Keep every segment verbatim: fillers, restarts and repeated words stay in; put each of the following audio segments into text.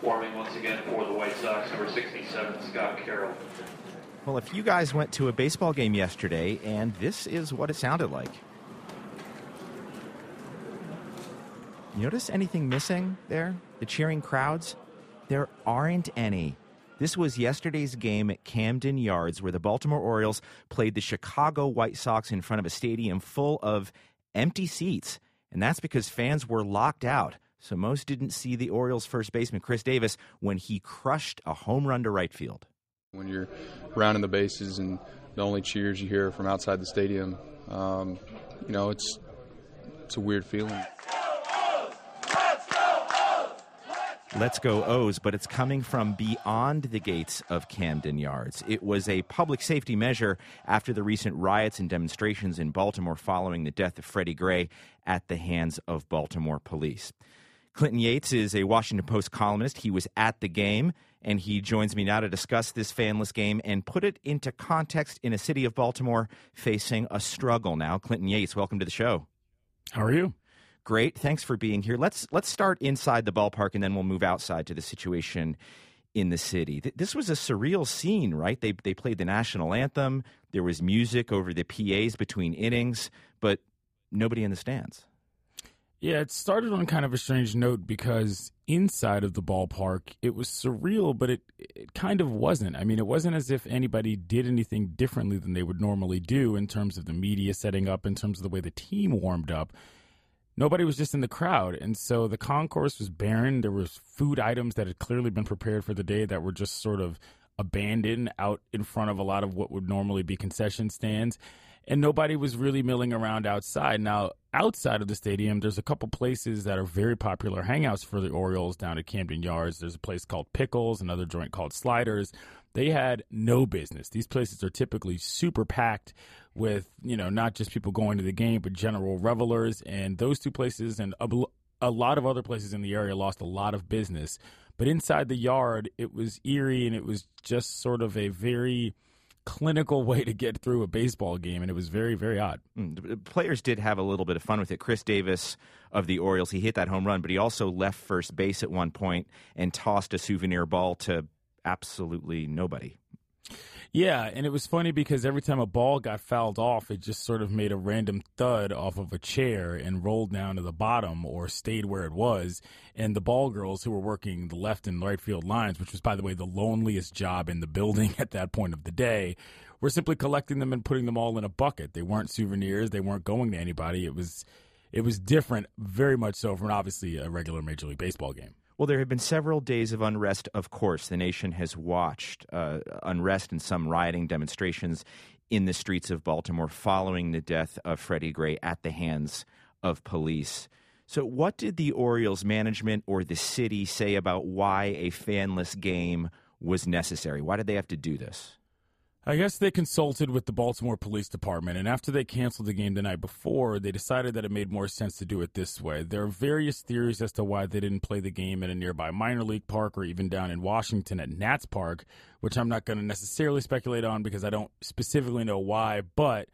Warming once again for the White Sox, number sixty-seven, Scott Carroll. Well, if you guys went to a baseball game yesterday, and this is what it sounded like. You notice anything missing there? The cheering crowds? There aren't any. This was yesterday's game at Camden Yards, where the Baltimore Orioles played the Chicago White Sox in front of a stadium full of empty seats. And that's because fans were locked out. So most didn't see the Orioles' first baseman, Chris Davis, when he crushed a home run to right field. When you're rounding the bases and the only cheers you hear from outside the stadium, um, you know, it's it's a weird feeling. Let's go O's, but it's coming from beyond the gates of Camden Yards. It was a public safety measure after the recent riots and demonstrations in Baltimore following the death of Freddie Gray at the hands of Baltimore police. Clinton Yates is a Washington Post columnist. He was at the game, and he joins me now to discuss this fanless game and put it into context in a city of Baltimore facing a struggle now. Clinton Yates, welcome to the show. How are you? Great. Thanks for being here. Let's let's start inside the ballpark, and then we'll move outside to the situation in the city. This was a surreal scene, right? They they played the national anthem. There was music over the P As between innings, but nobody in the stands. Yeah, it started on kind of a strange note because inside of the ballpark, it was surreal, but it, it kind of wasn't. I mean, it wasn't as if anybody did anything differently than they would normally do in terms of the media setting up, in terms of the way the team warmed up. Nobody was just in the crowd, and so the concourse was barren. There was food items that had clearly been prepared for the day that were just sort of abandoned out in front of a lot of what would normally be concession stands, and nobody was really milling around outside. Now, outside of the stadium, there's a couple places that are very popular hangouts for the Orioles down at Camden Yards. There's a place called Pickles, another joint called Sliders. They had no business. These places are typically super packed with, you know, not just people going to the game, but general revelers. And those two places and a, a lot of other places in the area lost a lot of business. But inside the yard, it was eerie, and it was just sort of a very clinical way to get through a baseball game, and it was very, very odd. Mm, the players did have a little bit of fun with it. Chris Davis of the Orioles, he hit that home run, but he also left first base at one point and tossed a souvenir ball to absolutely nobody. Yeah, and it was funny because every time a ball got fouled off, it just sort of made a random thud off of a chair and rolled down to the bottom or stayed where it was. And the ball girls who were working the left and right field lines, which was, by the way, the loneliest job in the building at that point of the day, were simply collecting them and putting them all in a bucket. They weren't souvenirs. They weren't going to anybody. It was, it was different, very much so, from obviously a regular Major League Baseball game. Well, there have been several days of unrest, of course. The nation has watched uh, unrest and some rioting demonstrations in the streets of Baltimore following the death of Freddie Gray at the hands of police. So what did the Orioles management or the city say about why a fanless game was necessary? Why did they have to do this? I guess they consulted with the Baltimore Police Department, and after they canceled the game the night before, they decided that it made more sense to do it this way. There are various theories as to why they didn't play the game at a nearby minor league park or even down in Washington at Nats Park, which I'm not going to necessarily speculate on because I don't specifically know why, but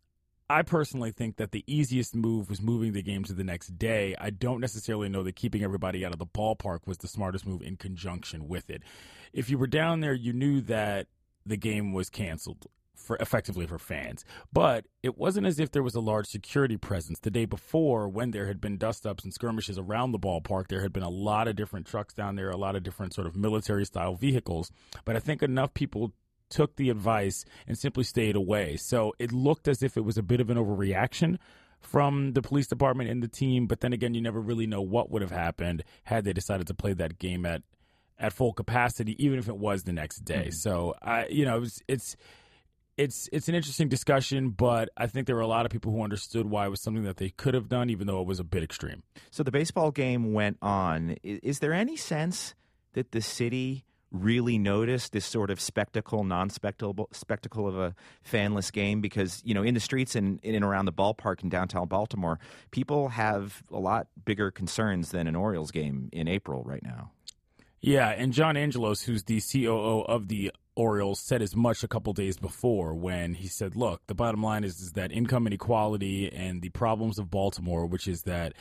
I personally think that the easiest move was moving the game to the next day. I don't necessarily know that keeping everybody out of the ballpark was the smartest move in conjunction with it. If you were down there, you knew that the game was canceled for effectively for fans. But it wasn't as if there was a large security presence. The day before, when there had been dust-ups and skirmishes around the ballpark, there had been a lot of different trucks down there, a lot of different sort of military-style vehicles. But I think enough people took the advice and simply stayed away. So it looked as if it was a bit of an overreaction from the police department and the team. But then again, you never really know what would have happened had they decided to play that game at at full capacity, even if it was the next day. Mm-hmm. So, I, you know, it was, it's it's it's an interesting discussion, but I think there were a lot of people who understood why it was something that they could have done, even though it was a bit extreme. So the baseball game went on. Is, is there any sense that the city really noticed this sort of spectacle, non-spectacle spectacle of a fanless game? Because, you know, in the streets and in and around the ballpark in downtown Baltimore, people have a lot bigger concerns than an Orioles game in April right now. Yeah, and John Angelos, who's the C O O of the Orioles, said as much a couple days before when he said, look, the bottom line is, is that income inequality and the problems of Baltimore, which is that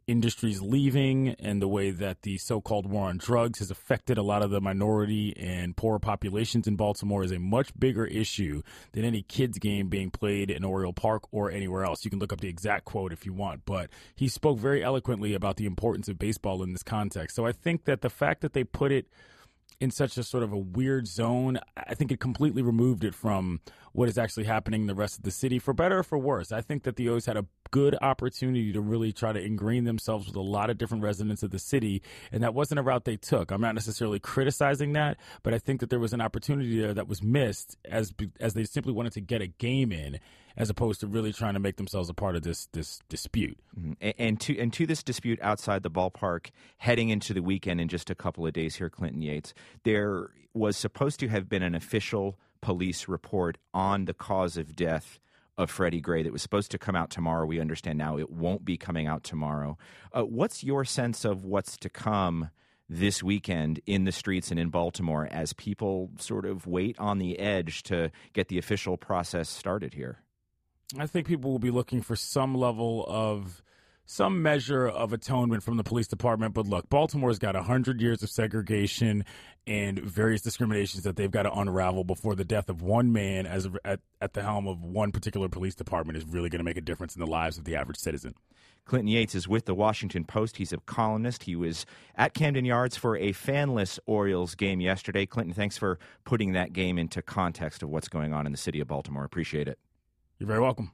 industries leaving and the way that the so-called war on drugs has affected a lot of the minority and poor populations in Baltimore is a much bigger issue than any kids game being played in Oriole Park or anywhere else. You can look up the exact quote if you want, but he spoke very eloquently about the importance of baseball in this context. So I think that the fact that they put it in such a sort of a weird zone, I think it completely removed it from what is actually happening in the rest of the city, for better or for worse. I think that the O's had a good opportunity to really try to ingrain themselves with a lot of different residents of the city, and that wasn't a route they took. I'm not necessarily criticizing that, but I think that there was an opportunity there that was missed as as they simply wanted to get a game in, as opposed to really trying to make themselves a part of this this dispute. Mm-hmm. And, and to and to this dispute outside the ballpark, heading into the weekend in just a couple of days here, Clinton Yates, there was supposed to have been an official police report on the cause of death of Freddie Gray that was supposed to come out tomorrow. We understand now it won't be coming out tomorrow. Uh, what's your sense of what's to come this weekend in the streets and in Baltimore as people sort of wait on the edge to get the official process started here? I think people will be looking for some level of some measure of atonement from the police department. But look, Baltimore's got one hundred years of segregation and various discriminations that they've got to unravel before the death of one man as a, at, at the helm of one particular police department is really going to make a difference in the lives of the average citizen. Clinton Yates is with the Washington Post. He's a columnist. He was at Camden Yards for a fanless Orioles game yesterday. Clinton, thanks for putting that game into context of what's going on in the city of Baltimore. Appreciate it. You're very welcome.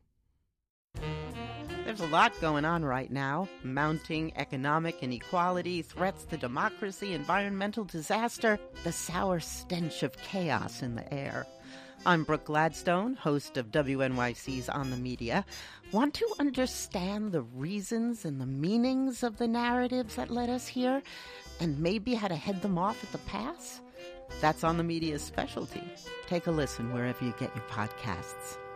There's a lot going on right now. Mounting economic inequality, threats to democracy, environmental disaster, the sour stench of chaos in the air. I'm Brooke Gladstone, host of W N Y C's On the Media. Want to understand the reasons and the meanings of the narratives that led us here, and maybe how to head them off at the pass? That's On the Media's specialty. Take a listen wherever you get your podcasts.